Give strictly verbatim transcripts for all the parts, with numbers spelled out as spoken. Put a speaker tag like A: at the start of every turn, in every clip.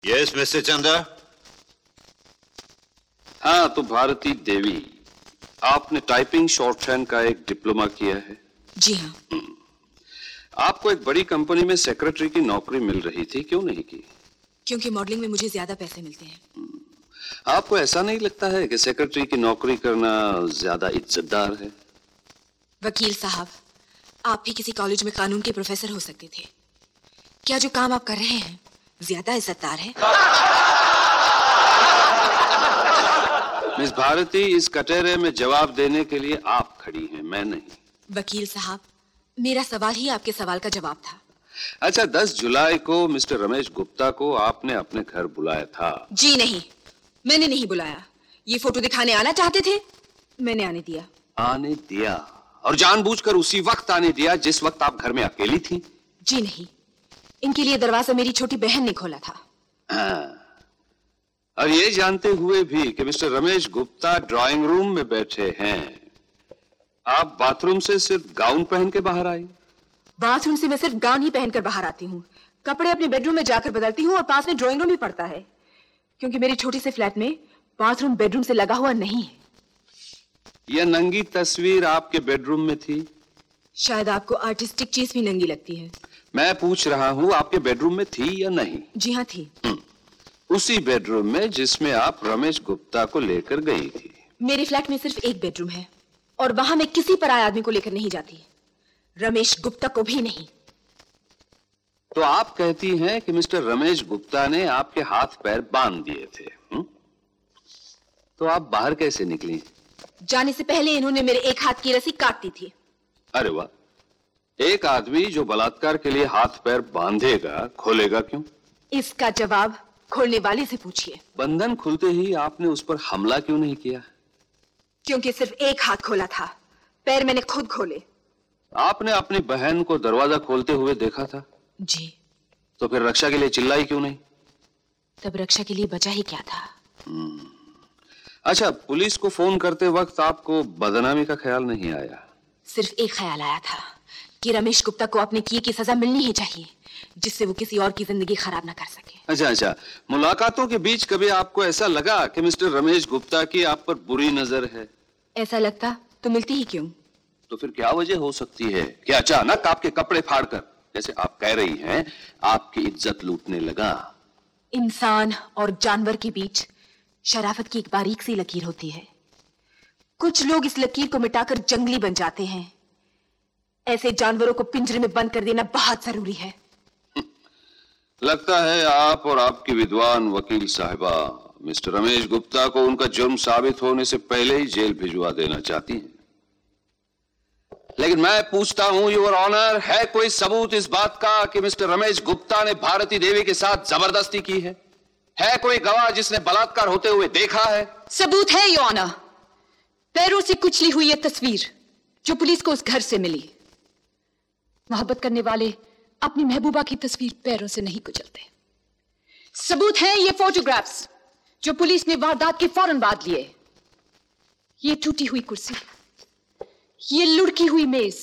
A: Yes mister Chandra.
B: हाँ, तो भारती देवी, आपने टाइपिंग शॉर्टहैंड का एक डिप्लोमा किया है?
C: जी हाँ।
B: आपको एक बड़ी कंपनी में सेक्रेटरी की नौकरी मिल रही थी, क्यों नहीं की?
C: क्योंकि मॉडलिंग में मुझे ज्यादा पैसे मिलते हैं।
B: आपको ऐसा नहीं लगता है कि सेक्रेटरी की नौकरी करना ज्यादा इज्जतदार है?
C: वकील साहब, आप भी किसी कॉलेज में कानून के प्रोफेसर हो सकते थे। क्या जो काम आप कर रहे हैं ज्यादा इज्जतदार है?
B: मिस भारती, इस कटहरे में जवाब देने के लिए आप खड़ी हैं, मैं नहीं।
C: वकील साहब, मेरा सवाल ही आपके सवाल का जवाब था।
B: अच्छा, दस जुलाई को मिस्टर रमेश गुप्ता को आपने अपने घर बुलाया था?
C: जी नहीं, मैंने नहीं बुलाया। ये फोटो दिखाने आना चाहते थे, मैंने आने दिया।
B: आने दिया? और जानबूझकर उसी वक्त आने दिया जिस वक्त आप घर में अकेली थी?
C: जी नहीं, इनके लिए दरवाजा मेरी छोटी बहन ने खोला था।
B: हाँ। और ये जानते हुए भी कि mister Ramesh Gupta drawing room में बैठे हैं, आप बाथरूम से सिर्फ गाउन पहन के बाहर आई?
C: बाथरूम से मैं सिर्फ गाउन ही पहनकर बाहर आती हूँ। कपड़े अपने बेडरूम में जाकर बदलती हूँ और पास में ड्राइंग रूम भी पड़ता है, क्योंकि मेरी छोटी से फ्लैट में बाथरूम बेडरूम से लगा हुआ नहीं है।
B: यह नंगी तस्वीर आपके बेडरूम में थी?
C: शायद आपको आर्टिस्टिक चीज भी नंगी लगती है।
B: मैं पूछ रहा हूँ, आपके बेडरूम में थी या नहीं?
C: जी हाँ, थी।
B: उसी बेडरूम में जिसमें आप रमेश गुप्ता को लेकर गई थी?
C: मेरे फ्लैट में सिर्फ एक बेडरूम है और वहां मैं किसी पराये आदमी को लेकर नहीं जाती, रमेश गुप्ता को भी नहीं।
B: तो आप कहती हैं कि मिस्टर रमेश गुप्ता ने आपके हाथ पैर बांध दिए थे, हुँ? तो आप बाहर कैसे निकली?
C: जाने से पहले इन्होंने मेरे एक हाथ की रस्सी काट दी थी।
B: अरे वाह, एक आदमी जो बलात्कार के लिए हाथ पैर बांधेगा, खोलेगा क्यों?
C: इसका जवाब खोलने वाले से पूछिए।
B: बंधन खुलते ही आपने उस पर हमला क्यों नहीं किया?
C: क्योंकि सिर्फ एक हाथ खोला था, पैर मैंने खुद खोले।
B: आपने अपनी बहन को दरवाजा खोलते हुए देखा था?
C: जी।
B: तो फिर रक्षा के लिए चिल्लाई क्यों नहीं?
C: तब रक्षा के लिए बचा ही क्या था?
B: अच्छा, पुलिस को फोन करते वक्त आपको बदनामी का ख्याल नहीं आया?
C: सिर्फ एक ख्याल आया था कि रमेश गुप्ता को अपने किए की सजा मिलनी ही चाहिए, जिससे वो किसी और की जिंदगी खराब ना कर सके।
B: अच्छा अच्छा, मुलाकातों के बीच कभी आपको ऐसा लगा कि मिस्टर रमेश गुप्ता की आप पर बुरी नजर है?
C: ऐसा लगता तो मिलती ही क्यों?
B: तो फिर क्या वजह हो सकती है कि अचानक आपके कपड़े फाड़कर, जैसे आप कह रही हैं, आपकी इज्जत लूटने लगा?
C: इंसान और जानवर के बीच शराफत की एक बारीक सी लकीर होती है। कुछ लोग इस लकीर को मिटाकर जंगली बन जाते हैं। ऐसे जानवरों को पिंजरे में बंद कर देना बहुत जरूरी है।
B: लगता है आप और आपकी विद्वान वकील साहिबा मिस्टर रमेश गुप्ता को उनका जुर्म साबित होने से पहले ही जेल भिजवा देना चाहती हैं। लेकिन मैं पूछता हूं, योर ऑनर, है कोई सबूत इस बात का कि मिस्टर रमेश गुप्ता ने भारती देवी के साथ जबरदस्ती की है? है कोई गवाह जिसने बलात्कार होते हुए देखा है?
D: सबूत है योर ऑनर। पैरों से कुचली हुई यह तस्वीर जो पुलिस को उस घर से मिली। मोहब्बत करने वाले अपनी महबूबा की तस्वीर पैरों से नहीं कुचलते। सबूत है ये फोटोग्राफ्स जो पुलिस ने वारदात के फौरन बाद लिए। ये टूटी हुई कुर्सी, ये लुढ़की हुई मेज,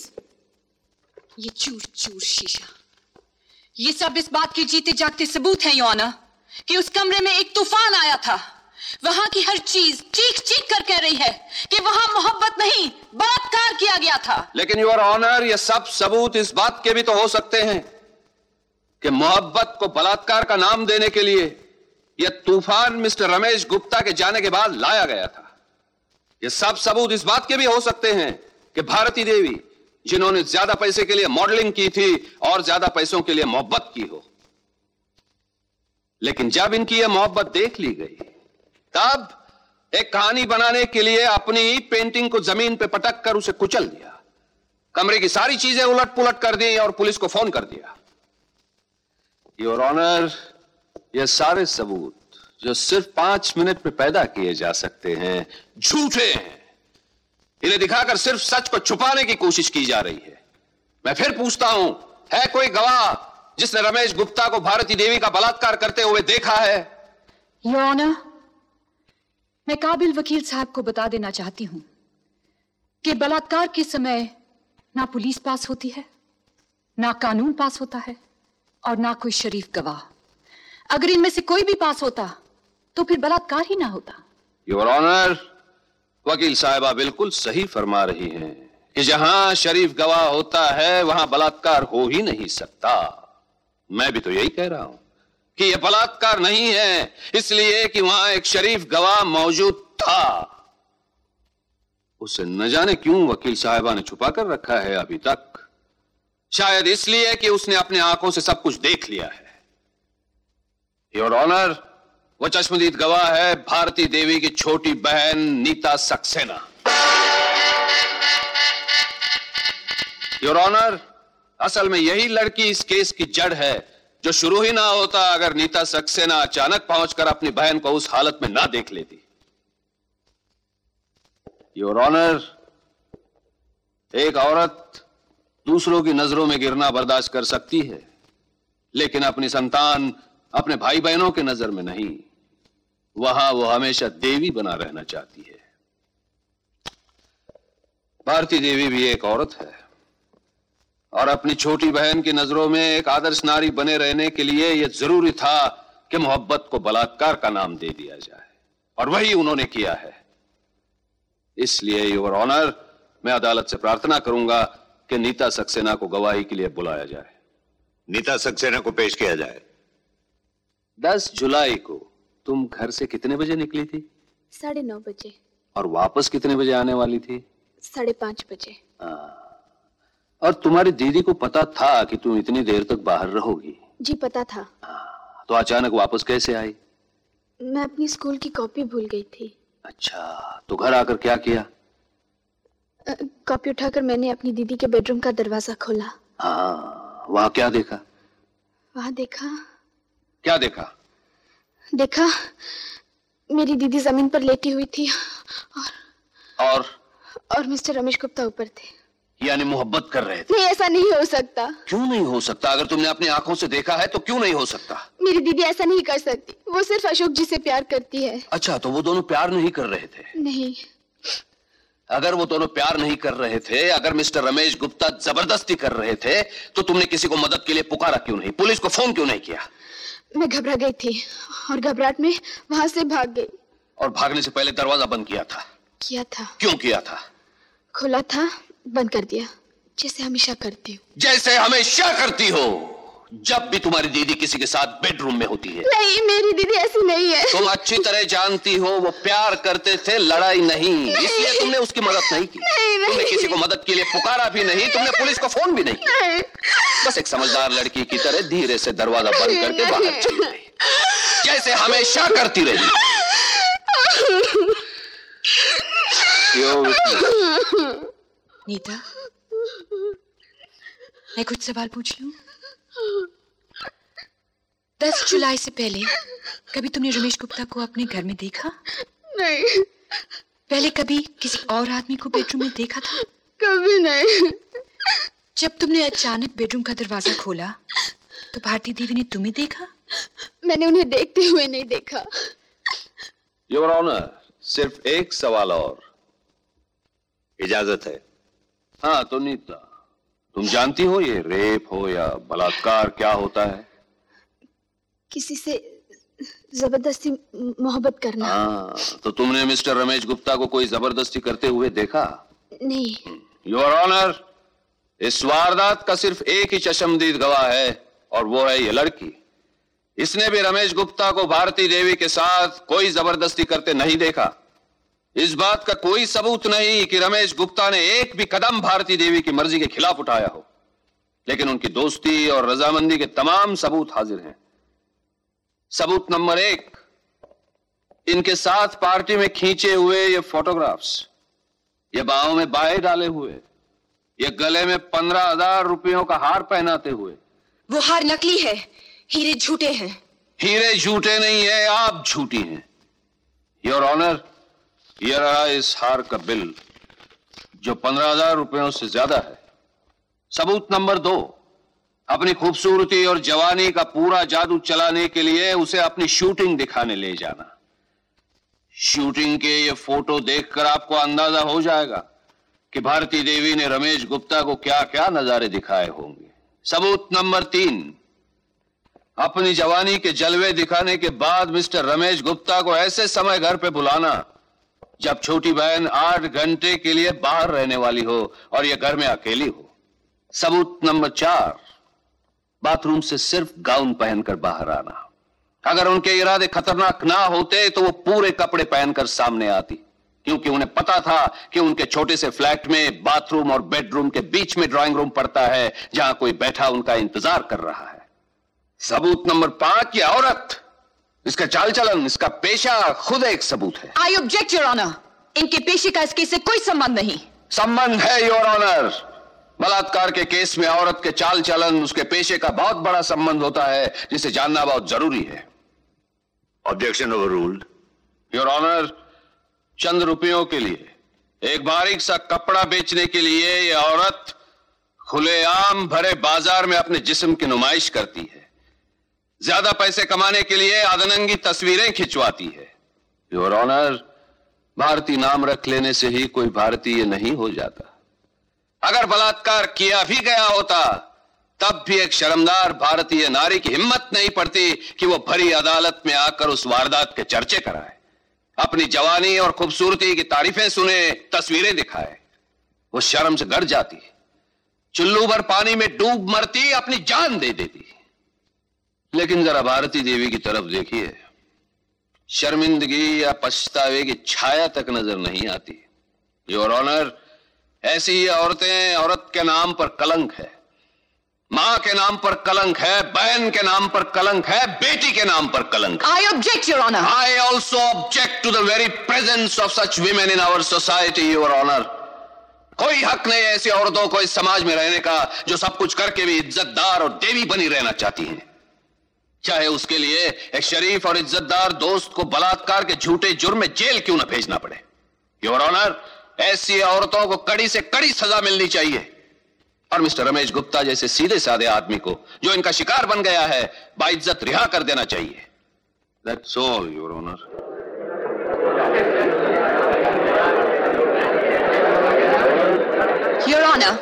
D: ये चूर चूर शीशा, ये सब इस बात के जीते जागते सबूत हैं योर ऑनर कि उस कमरे में एक तूफान आया था। वहां की हर चीज चीख चीख कर कह रही है कि वहां मोहब्बत नहीं, बलात्कार किया गया था।
B: लेकिन योर ऑनर, ये सब सबूत इस बात के भी तो हो सकते हैं कि मोहब्बत को बलात्कार का नाम देने के लिए यह तूफान मिस्टर रमेश गुप्ता के जाने के बाद लाया गया था। ये सब सबूत इस बात के भी हो सकते हैं कि भारती देवी, जिन्होंने ज्यादा पैसे के लिए मॉडलिंग की थी और ज्यादा पैसों के लिए मोहब्बत की हो, लेकिन जब इनकी यह मोहब्बत देख ली गई, तब एक कहानी बनाने के लिए अपनी पेंटिंग को जमीन पर पटक कर उसे कुचल दिया, कमरे की सारी चीजें उलट पुलट कर दी और पुलिस को फोन कर दिया। योर ऑनर, यह सारे सबूत जो सिर्फ पांच मिनट में पैदा किए जा सकते हैं, झूठे हैं। इन्हें दिखाकर सिर्फ सच को छुपाने की कोशिश की जा रही है। मैं फिर पूछता हूं, है कोई गवाह जिसने रमेश गुप्ता को भारती देवी का बलात्कार करते हुए देखा है?
D: योर ऑनर, मैं काबिल वकील साहब को बता देना चाहती हूं कि बलात्कार के समय ना पुलिस पास होती है, ना कानून पास होता है और ना कोई शरीफ गवाह। अगर इनमें से कोई भी पास होता तो फिर बलात्कार ही ना होता।
B: योर ऑनर, वकील साहिबा बिल्कुल सही फरमा रही हैं कि जहां शरीफ गवाह होता है वहां बलात्कार हो ही नहीं सकता। मैं भी तो यही कह रहा हूं कि यह बलात्कार नहीं है, इसलिए कि वहां एक शरीफ गवाह मौजूद था। उसे न जाने क्यों वकील साहिबा ने छुपा कर रखा है अभी तक। शायद इसलिए कि उसने अपने आंखों से सब कुछ देख लिया है। योर ऑनर, वो चश्मदीद गवाह है भारती देवी की छोटी बहन नीता सक्सेना। योर ऑनर, असल में यही लड़की इस केस की जड़ है, जो शुरू ही ना होता अगर नीता सक्सेना अचानक पहुंचकर अपनी बहन को उस हालत में ना देख लेती। योर ऑनर, एक औरत दूसरों की नजरों में गिरना बर्दाश्त कर सकती है, लेकिन अपनी संतान, अपने भाई बहनों की नजर में नहीं। वहां वो हमेशा देवी बना रहना चाहती है। भारती देवी भी एक औरत है और अपनी छोटी बहन की नजरों में एक आदर्श नारी बने रहने के लिए यह जरूरी था कि मोहब्बत को बलात्कार का नाम दे दिया जाए, और वही उन्होंने किया है। इसलिए योर ऑनर, मैं अदालत से प्रार्थना करूंगा कि नीता सक्सेना को गवाही के लिए बुलाया जाए।
A: नीता सक्सेना को पेश किया जाए।
B: दस जुलाई को तुम घर से कितने बजे निकली थी?
E: साढ़े नौ बजे।
B: और वापस कितने बजे आने वाली थी?
E: साढ़े पांच बजे।
B: आ, और तुम्हारी दीदी को पता था कि तुम इतनी देर तक बाहर रहोगी?
E: जी पता था।
B: आ, तो अचानक वापस कैसे आई?
E: मैं अपनी स्कूल की कॉपी भूल गई थी।
B: अच्छा, तो घर आकर क्या किया?
E: कॉपी उठाकर मैंने अपनी दीदी के बेडरूम का दरवाजा खोला।
B: हाँ, वहां क्या देखा?
E: वहां देखा
B: क्या देखा?
E: देखा मेरी दीदी जमीन पर लेटी हुई थी और
B: और
E: और मिस्टर रमेश गुप्ता ऊपर थे।
B: यानी मोहब्बत कर रहे थे?
E: नहीं, ऐसा नहीं हो सकता।
B: क्यों नहीं हो सकता? अगर तुमने अपनी आंखों से देखा है तो क्यों नहीं हो सकता?
E: मेरी दीदी ऐसा नहीं कर सकती। वो सिर्फ अशोक जी से प्यार करती है।
B: अच्छा, तो वो दोनों प्यार नहीं कर रहे थे?
E: नहीं।
B: अगर वो दोनों प्यार नहीं कर रहे थे, अगर मिस्टर रमेश गुप्ता जबरदस्ती कर रहे थे, तो तुमने किसी को मदद के लिए पुकारा क्यों नहीं? पुलिस को फोन क्यों नहीं किया?
E: मैं घबरा गई थी और घबराहट में वहां से भाग गई।
B: और भागने से पहले दरवाजा बंद किया था?
E: किया था।
B: क्यों किया था?
E: खुला था, बंद कर दिया, जैसे हमेशा करती हूँ।
B: जैसे हमेशा करती हो जब भी तुम्हारी दीदी किसी के साथ बेडरूम में होती है?
E: नहीं, मेरी दीदी ऐसी नहीं है।
B: तुम अच्छी तरह जानती हो वो प्यार करते थे, लड़ाई नहीं, नहीं। इसलिए तुमने उसकी मदद नहीं की।
E: नहीं, नहीं।
B: तुमने किसी को मदद के लिए पुकारा भी नहीं, तुमने पुलिस को फोन भी नहीं किया।
E: नहीं।
B: बस एक समझदार लड़की की तरह धीरे से दरवाजा बंद करके बाहर चली गई, जैसे हमेशा करती रही।
D: नीता, मैं कुछ सवाल पूछ लूं? दस जुलाई से पहले कभी तुमने रमेश गुप्ता को अपने घर में देखा?
E: नहीं।
D: पहले कभी किसी और आदमी को बेडरूम में देखा था?
E: कभी नहीं।
D: जब तुमने अचानक बेडरूम का दरवाजा खोला तो भारती देवी ने तुम्हें देखा?
E: मैंने उन्हें देखते हुए नहीं देखा।
B: योर ऑनर, सिर्फ एक सवाल और।
A: इजाजत है?
B: हाँ, तो नीता, तुम जानती हो ये रेप हो या बलात्कार क्या होता है?
E: किसी से जबरदस्ती मोहब्बत करना।
B: हाँ, तो तुमने मिस्टर रमेश गुप्ता को कोई जबरदस्ती करते हुए देखा?
E: नहीं।
B: योर ऑनर, इस वारदात का सिर्फ एक ही चश्मदीद गवाह है और वो है ये लड़की। इसने भी रमेश गुप्ता को भारती देवी के साथ कोई जबरदस्ती करते नहीं देखा। इस बात का कोई सबूत नहीं कि रमेश गुप्ता ने एक भी कदम भारती देवी की मर्जी के खिलाफ उठाया हो, लेकिन उनकी दोस्ती और रजामंदी के तमाम सबूत हाजिर हैं। सबूत नंबर एक, इनके साथ पार्टी में खींचे हुए ये फोटोग्राफ्स, ये बाहों में बाहे डाले हुए, ये गले में पंद्रह हजार रुपयों का हार पहनाते हुए।
C: वो हार नकली है, हीरे झूठे हैं।
B: हीरे झूठे नहीं है, आप झूठी हैं। योर ऑनर, यह रहा इस हार का बिल जो पंद्रह हजार रुपयों से ज्यादा है। सबूत नंबर दो, अपनी खूबसूरती और जवानी का पूरा जादू चलाने के लिए उसे अपनी शूटिंग दिखाने ले जाना। शूटिंग के ये फोटो देखकर आपको अंदाजा हो जाएगा कि भारती देवी ने रमेश गुप्ता को क्या क्या नजारे दिखाए होंगे। सबूत नंबर तीन, अपनी जवानी के जलवे दिखाने के बाद मिस्टर रमेश गुप्ता को ऐसे समय घर पे बुलाना जब छोटी बहन आठ घंटे के लिए बाहर रहने वाली हो और यह घर में अकेली हो। सबूत नंबर चार, बाथरूम से सिर्फ गाउन पहनकर बाहर आना। अगर उनके इरादे खतरनाक ना होते तो वो पूरे कपड़े पहनकर सामने आती, क्योंकि उन्हें पता था कि उनके छोटे से फ्लैट में बाथरूम और बेडरूम के बीच में ड्राइंग रूम पड़ता है, जहां कोई बैठा उनका इंतजार कर रहा है। सबूत नंबर पांच, ये औरत, इसका चाल चलन, इसका पेशा खुद एक सबूत है।
D: आई ऑब्जेक्ट योर ऑनर, इनके पेशे का इसके से कोई संबंध नहीं।
B: संबंध है योर ऑनर। बलात्कार के केस में औरत के चाल चलन, उसके पेशे का बहुत बड़ा संबंध होता है, जिसे जानना बहुत जरूरी है।
A: Objection overruled.
B: योर ऑनर, चंद रुपयों के लिए एक बारीक सा कपड़ा बेचने के लिए यह औरत खुलेआम भरे बाजार में अपने जिस्म की नुमाइश करती है। ज्यादा पैसे कमाने के लिए आदनंगी तस्वीरें खिंचवाती है। योर ऑनर, भारतीय नाम रख लेने से ही कोई भारतीय नहीं हो जाता। अगर बलात्कार किया भी गया होता तब भी एक शर्मदार भारतीय नारी की हिम्मत नहीं पड़ती कि वो भरी अदालत में आकर उस वारदात के चर्चे कराए, अपनी जवानी और खूबसूरती की तारीफें सुने, तस्वीरें दिखाए। वो शर्म से गड़ जाती, चुल्लू भर पानी में डूब मरती, अपनी जान दे देती। लेकिन जरा भारती देवी की तरफ देखिए, शर्मिंदगी या पछतावे की छाया तक नजर नहीं आती। योर ऑनर, ऐसी ही औरतें औरत के नाम पर कलंक है, मां के नाम पर कलंक है, बहन के नाम पर कलंक है, बेटी के नाम पर कलंक है।
D: I object your honour.
B: I also object to the very presence of such women in our society your honour. कोई हक नहीं है ऐसी औरतों को इस समाज में रहने का जो सब कुछ करके भी इज्जतदार और देवी बनी रहना चाहती हैं, चाहे उसके लिए एक शरीफ और इज्जतदार दोस्त को बलात्कार के झूठे जुर्म में जेल क्यों न भेजना पड़े। योर ऑनर, ऐसी औरतों को कड़ी से कड़ी सजा मिलनी चाहिए और मिस्टर रमेश गुप्ता जैसे सीधे साधे आदमी को जो इनका शिकार बन गया है, बाइज्जत रिहा कर देना चाहिए। That's all your honour.
D: Your honour,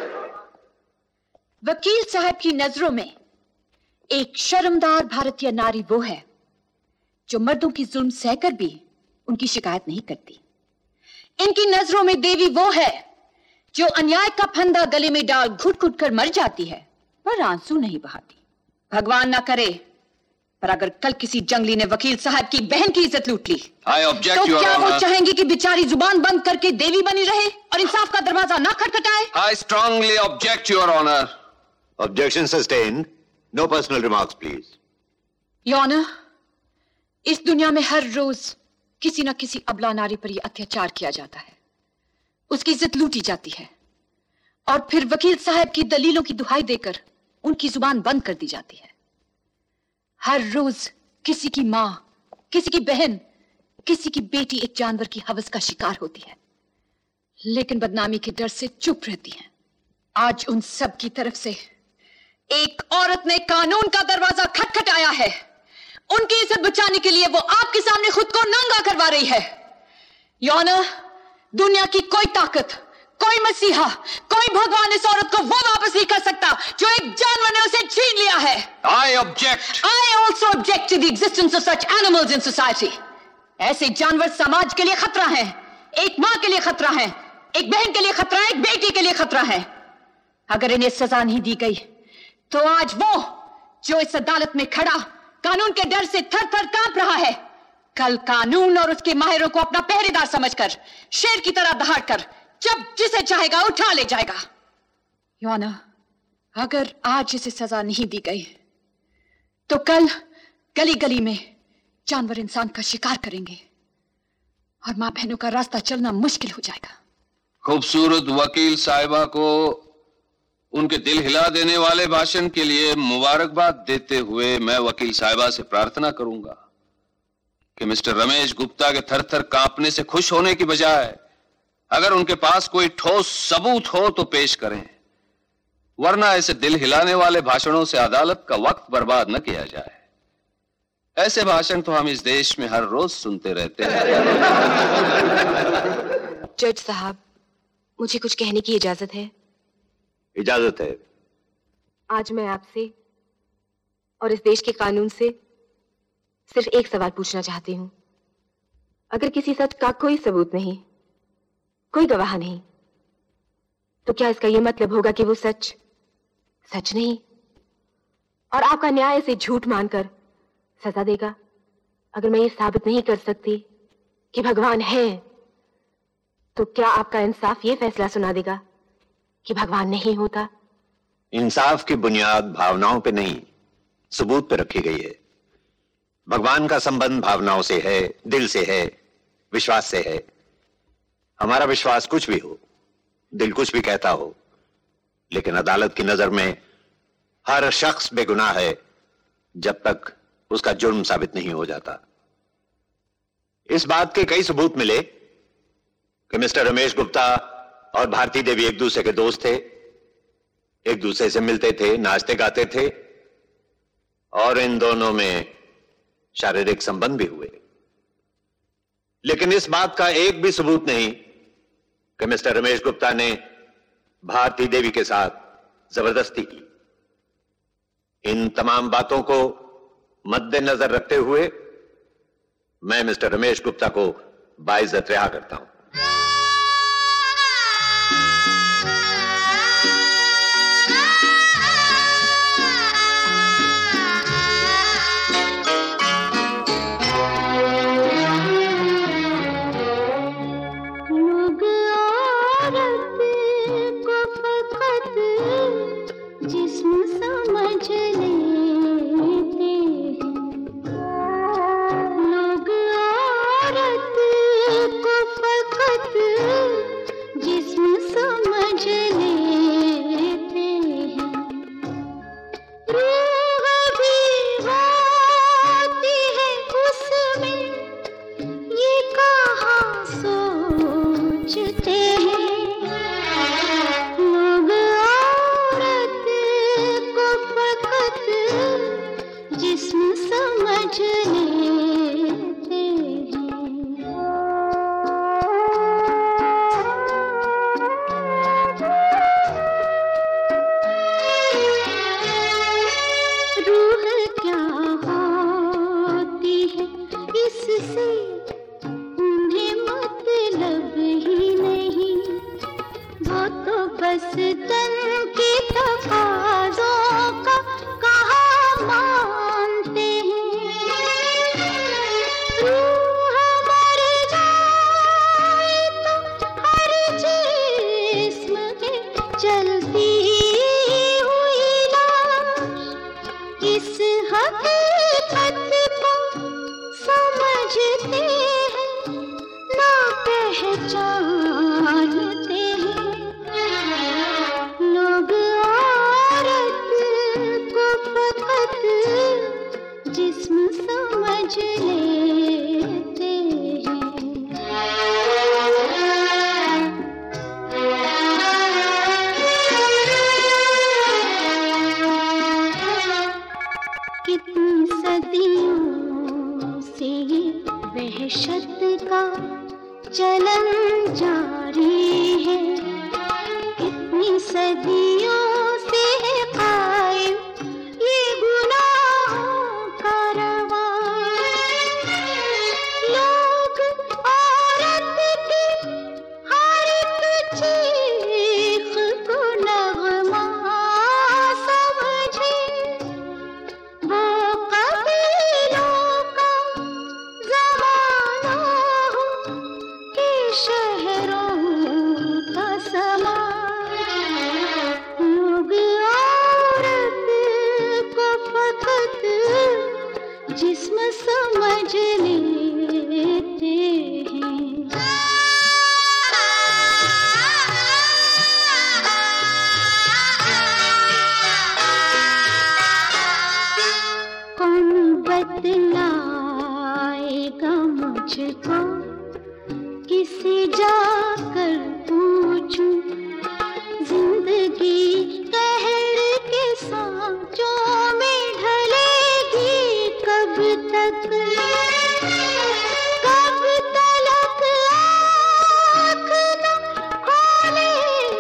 D: वकील साहब की नजरों में एक शर्मदार भारतीय नारी वो है जो मर्दों की जुल्म सहकर भी उनकी शिकायत नहीं करती। इनकी नजरों में देवी वो है जो अन्याय का फंदा गले में डाल घुट घुट कर मर जाती है पर आंसू नहीं बहाती। भगवान ना करे पर अगर कल किसी जंगली ने वकील साहब की बहन की इज्जत लूट ली
B: I object,
D: तो
B: Your
D: क्या
B: Honor.
D: वो चाहेंगे कि बेचारी जुबान बंद करके देवी बनी रहे और इंसाफ का दरवाजा ना खटखटाए?
B: I strongly object, Your Honor.
A: Objection sustained. No personal remarks, please.
D: Your Honor, इस दुनिया में हर रोज किसी न किसी अबला नारी पर यह अत्याचार किया जाता है, उसकी इज्जत लूटी जाती है और फिर वकील साहब की दलीलों की दुहाई देकर उनकी जुबान बंद कर दी जाती है। हर रोज किसी की मां, किसी की बहन, किसी की बेटी एक जानवर की हवस का शिकार होती है, लेकिन बदनामी के डर से चुप रहती है। आज उन सब की तरफ से एक औरत ने कानून का दरवाजा खटखटाया है। उनकी इज्जत बचाने के लिए वो आपके सामने खुद को नंगा करवा रही है। योर ऑनर, दुनिया की कोई ताकत, कोई मसीहा, कोई भगवान इस औरत को वो वापस नहीं कर सकता जो एक जानवर ने उसे छीन लिया है।
B: I object.
D: I also object to the existence of such animals in society. ऐसे जानवर समाज के लिए खतरा हैं, एक मां के लिए खतरा है, एक बहन के लिए खतरा है, एक बेटी के लिए खतरा है। अगर इन्हें सजा नहीं दी गई तो आज वो जो इस अदालत में खड़ा कानून के डर से थर थर कांप रहा है, कल कानून और उसके माहिरों को अपना पहरेदार समझकर शेर की तरह दहाड़कर जब जिसे चाहेगा उठा ले जाएगा। योर ऑनर, अगर आज इसे सजा नहीं दी गई तो कल गली गली में जानवर इंसान का शिकार करेंगे और मां बहनों का रास्ता चलना मुश्किल हो जाएगा।
B: खूबसूरत वकील साहिबा को उनके दिल हिला देने वाले भाषण के लिए मुबारकबाद देते हुए मैं वकील साहिबा से प्रार्थना करूंगा कि मिस्टर रमेश गुप्ता के थर थर कांपने से खुश होने की बजाय अगर उनके पास कोई ठोस सबूत हो तो पेश करें, वरना ऐसे दिल हिलाने वाले भाषणों से अदालत का वक्त बर्बाद न किया जाए। ऐसे भाषण तो हम इस देश में हर रोज सुनते रहते हैं।
C: जज साहब, मुझे कुछ कहने की इजाजत है?
A: इजाजत है।
C: आज मैं आपसे और इस देश के कानून से सिर्फ एक सवाल पूछना चाहती हूं। अगर किसी सच का कोई सबूत नहीं, कोई गवाह नहीं, तो क्या इसका यह मतलब होगा कि वो सच सच नहीं और आपका न्याय इसे झूठ मानकर सजा देगा? अगर मैं ये साबित नहीं कर सकती कि भगवान है, तो क्या आपका इंसाफ ये फैसला सुना देगा कि भगवान नहीं होता?
A: इंसाफ की बुनियाद भावनाओं पे नहीं, सबूत पे रखी गई है। भगवान का संबंध भावनाओं से है, दिल से है, विश्वास से है। हमारा विश्वास कुछ भी हो, दिल कुछ भी कहता हो, लेकिन अदालत की नजर में हर शख्स बेगुनाह है जब तक उसका जुर्म साबित नहीं हो जाता। इस बात के कई सबूत मिले कि मिस्टर रमेश गुप्ता और भारती देवी एक दूसरे के दोस्त थे, एक दूसरे से मिलते थे, नाचते गाते थे और इन दोनों में शारीरिक संबंध भी हुए। लेकिन इस बात का एक भी सबूत नहीं कि मिस्टर रमेश गुप्ता ने भारती देवी के साथ जबरदस्ती की। इन तमाम बातों को मद्देनजर रखते हुए मैं मिस्टर रमेश गुप्ता को बाइज्जत रिहा करता हूं।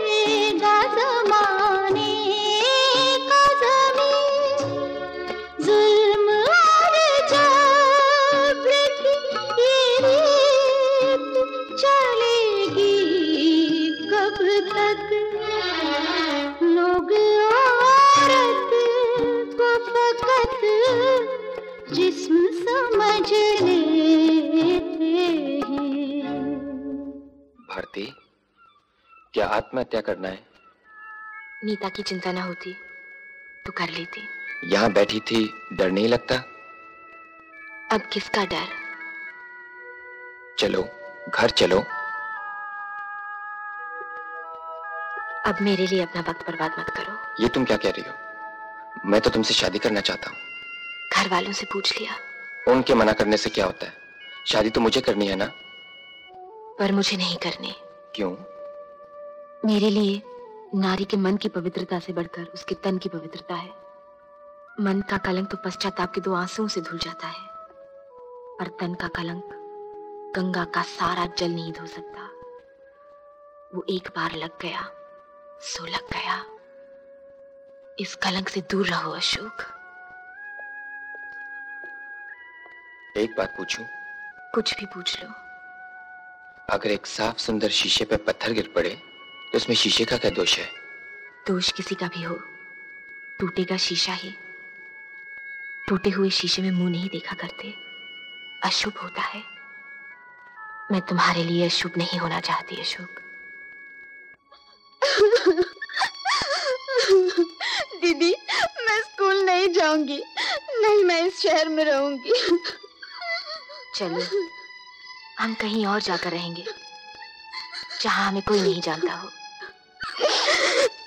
F: ज़ समझ लेते हैं।
G: भारती, क्या आत्महत्या करना है?
C: नीता की चिंता ना होती तो कर लेती।
G: यहाँ बैठी थी, डर नहीं लगता?
C: अब किसका डर?
G: चलो, घर चलो।
C: अब मेरे लिए अपना वक्त बर्बाद मत करो।
G: ये तुम क्या कह रही हो? मैं तो तुमसे शादी करना चाहता हूँ।
C: घर वालों से पूछ लिया?
G: उनके मना करने से क्या होता है? शादी तो मुझे करनी है ना?
C: पर मुझे नहीं करनी।
G: क्यों?
C: मेरे लिए नारी के मन की पवित्रता से बढ़कर उसके तन की पवित्रता है। मन का कलंक तो पश्चाताप के दो आंसुओं से धुल जाता है, पर तन का कलंक गंगा का सारा जल नहीं धो सकता। वो एक बार लग गया सो लग गया। इस कलंक से दूर रहो अशोक।
G: एक बात पूछूं?
C: कुछ भी पूछ लो।
G: अगर एक साफ सुंदर शीशे पे पत्थर गिर पड़े तो उसमें शीशे का क्या दोष है?
C: दोष किसी का भी हो, टूटेगा शीशा ही। टूटे हुए शीशे में मुंह नहीं देखा करते, अशुभ होता है। मैं तुम्हारे लिए अशुभ नहीं होना चाहती अशोक।
F: दीदी, मैं स्कूल नहीं जाऊंगी, नहीं मैं इस शहर में रहूंगी।
C: चलो, हम कहीं और जाकर रहेंगे, जहां हमें कोई नहीं जानता हो।